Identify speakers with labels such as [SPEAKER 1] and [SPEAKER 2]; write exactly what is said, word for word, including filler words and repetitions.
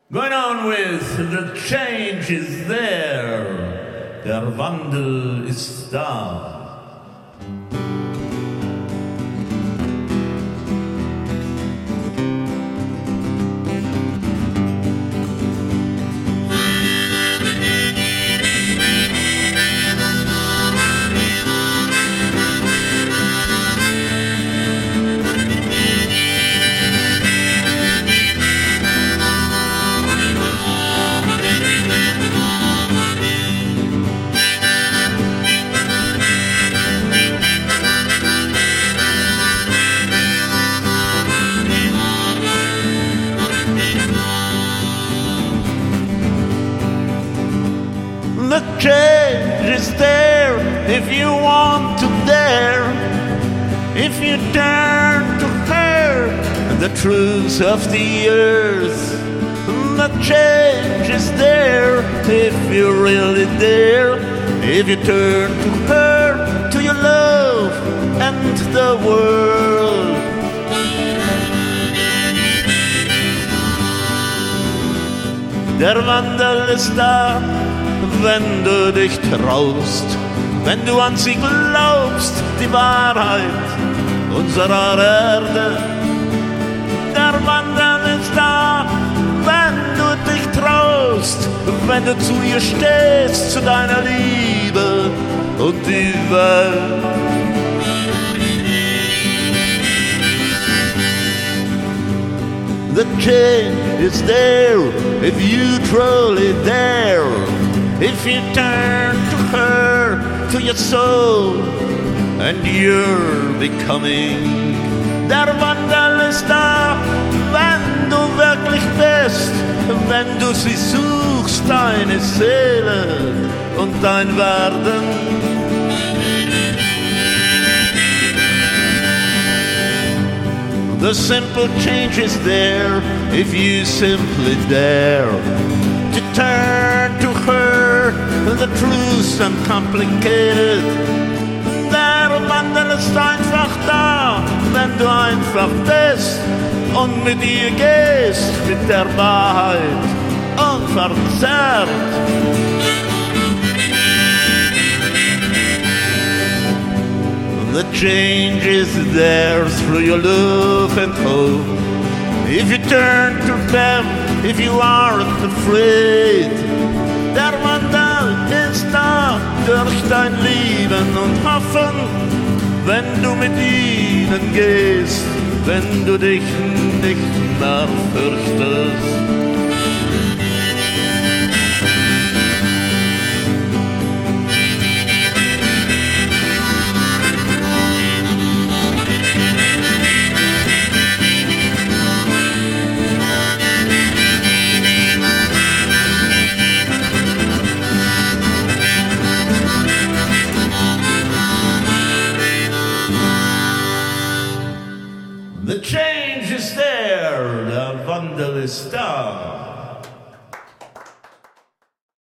[SPEAKER 1] Going on with The Change is There. Der Wandel ist da. The change is there if you want to dare, if you turn to her the truths of the earth. The change is there if you really dare, if you turn to her, to your love and the world. Der Wandel ist da, wenn du dich traust, wenn du an sie glaubst, die Wahrheit unserer Erde. Der Wandel ist da, wenn du dich traust, wenn du zu ihr stehst, zu deiner Liebe und die Welt. The change is there if you truly dare, if you turn to her, to your soul, and you're becoming. Der Wandel ist da, wenn du wirklich bist, wenn du sie suchst, deine Seele und dein Werden. The simple change is there if you simply dare to turn to her, the truth's uncomplicated. Der Wandel ist einfach da, wenn du einfach bist und mit ihr gehst, mit der Wahrheit unverzerrt. The change is there through your love and hope. If you turn to them, if you aren't afraid. Der Wandel ist da durch dein Lieben und Hoffen, wenn du mit ihnen gehst, wenn du dich nicht mehr fürchtest. The change is there, der Wandel ist da.